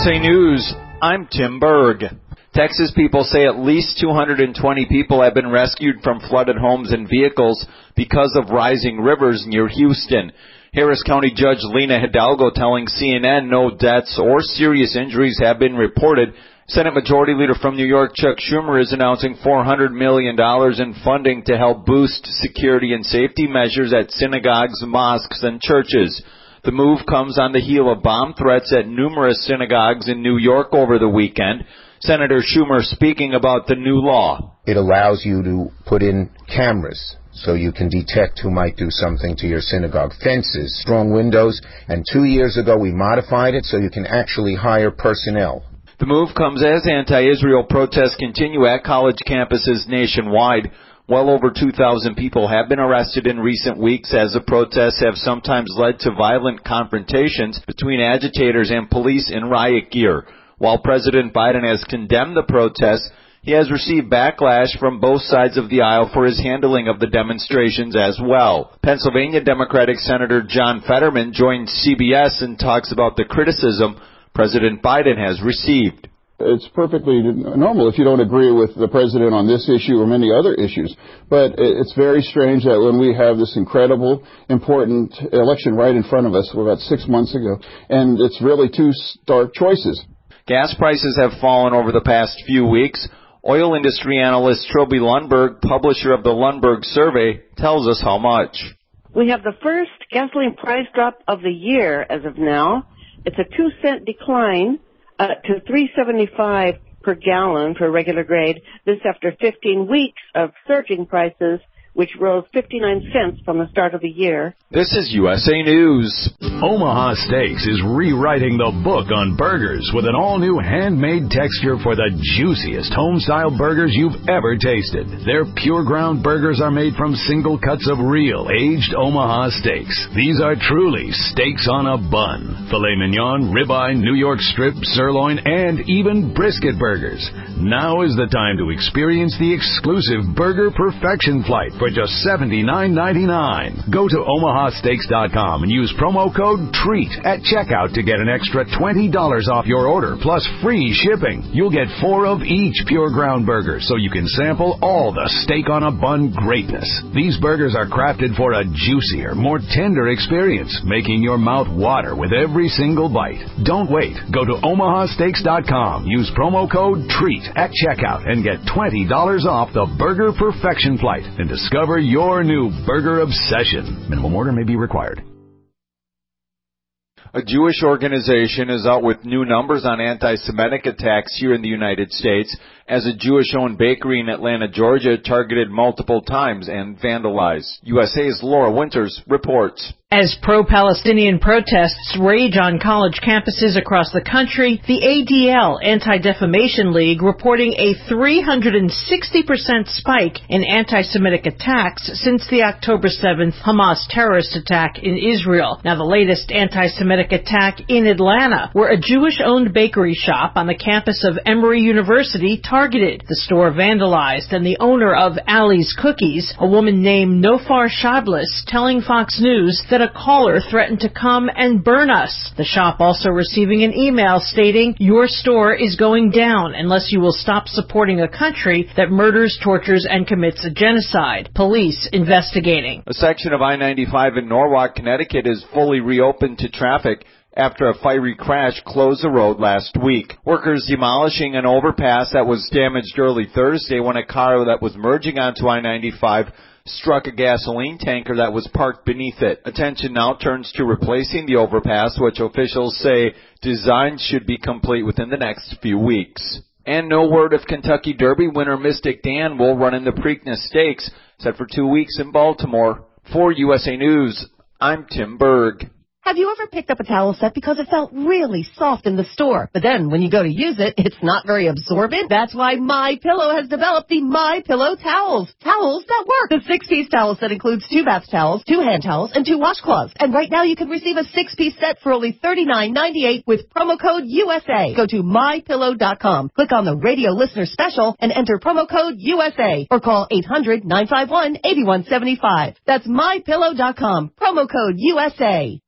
USA News, I'm Tim Berg. Texas people say at least 220 people have been rescued from flooded homes and vehicles because of rising rivers near Houston. Harris County Judge Lena Hidalgo telling CNN no deaths or serious injuries have been reported. Senate Majority Leader from New York, Chuck Schumer, is announcing $400 million in funding to help boost security and safety measures at synagogues, mosques, and churches. The move comes on the heel of bomb threats at numerous synagogues in New York over the weekend. Senator Schumer speaking about the new law. It allows you to put in cameras so you can detect who might do something to your synagogue. Fences, strong windows, and 2 years ago we modified it so you can actually hire personnel. The move comes as anti-Israel protests continue at college campuses nationwide. Well over 2,000 people have been arrested in recent weeks as the protests have sometimes led to violent confrontations between agitators and police in riot gear. While President Biden has condemned the protests, he has received backlash from both sides of the aisle for his handling of the demonstrations as well. Pennsylvania Democratic Senator John Fetterman joined CBS and talks about the criticism President Biden has received. It's perfectly normal if you don't agree with the president on this issue or many other issues. But it's very strange that when we have this incredible, important election right in front of us, about 6 months ago, and it's really two stark choices. Gas prices have fallen over the past few weeks. Oil industry analyst Trilby Lundberg, publisher of the Lundberg Survey, tells us how much. We have the first gasoline price drop of the year as of now. It's a 2-cent decline to $3.75 per gallon for regular grade. This after 15 weeks of surging prices, which rose 59 cents from the start of the year. This is USA News. Omaha Steaks is rewriting the book on burgers with an all-new handmade texture for the juiciest home-style burgers you've ever tasted. Their pure ground burgers are made from single cuts of real, aged Omaha steaks. These are truly steaks on a bun. Filet mignon, ribeye, New York strip, sirloin, and even brisket burgers. Now is the time to experience the exclusive Burger Perfection Flight for just $79.99. Go to omahasteaks.com and use promo code TREAT at checkout to get an extra $20 off your order, plus free shipping. You'll get 4 of each pure ground burger, so you can sample all the steak on a bun greatness. These burgers are crafted for a juicier, more tender experience, making your mouth water with every single bite. Don't wait. Go to omahasteaks.com. Use promo code TREAT at checkout and get $20 off the Burger Perfection Flight and discover your new burger obsession. Minimum order may be required. A Jewish organization is out with new numbers on anti-Semitic attacks here in the United States as a Jewish-owned bakery in Atlanta, Georgia, targeted multiple times and vandalized. USA's Laura Winters reports. As pro-Palestinian protests rage on college campuses across the country, the ADL, Anti-Defamation League, reporting a 360% spike in anti-Semitic attacks since the October 7th Hamas terrorist attack in Israel. Now, the latest anti-Semitic attack in Atlanta, where a Jewish-owned bakery shop on the campus of Emory University targeted. The store vandalized, and the owner of Ali's Cookies, a woman named Nofar Shadlis, telling Fox News that a caller threatened to come and burn us. The shop also receiving an email stating, "Your store is going down unless you will stop supporting a country that murders, tortures, and commits a genocide." Police investigating. A section of I-95 in Norwalk, Connecticut is fully reopened to traffic after a fiery crash closed the road last week. Workers demolishing an overpass that was damaged early Thursday when a car that was merging onto I-95 struck a gasoline tanker that was parked beneath it. Attention now turns to replacing the overpass, which officials say design should be complete within the next few weeks. And no word if Kentucky Derby winner Mystic Dan will run in the Preakness Stakes, set for 2 weeks in Baltimore. For USA News, I'm Tim Berg. Have you ever picked up a towel set because it felt really soft in the store, but then when you go to use it, it's not very absorbent? That's why MyPillow has developed the MyPillow towels. Towels that work. The 6-piece towel set includes 2 bath towels, 2 hand towels, and 2 washcloths. And right now you can receive a 6-piece set for only $39.98 with promo code USA. Go to MyPillow.com, click on the radio listener special, and enter promo code USA, or call 800-951-8175. That's MyPillow.com, promo code USA.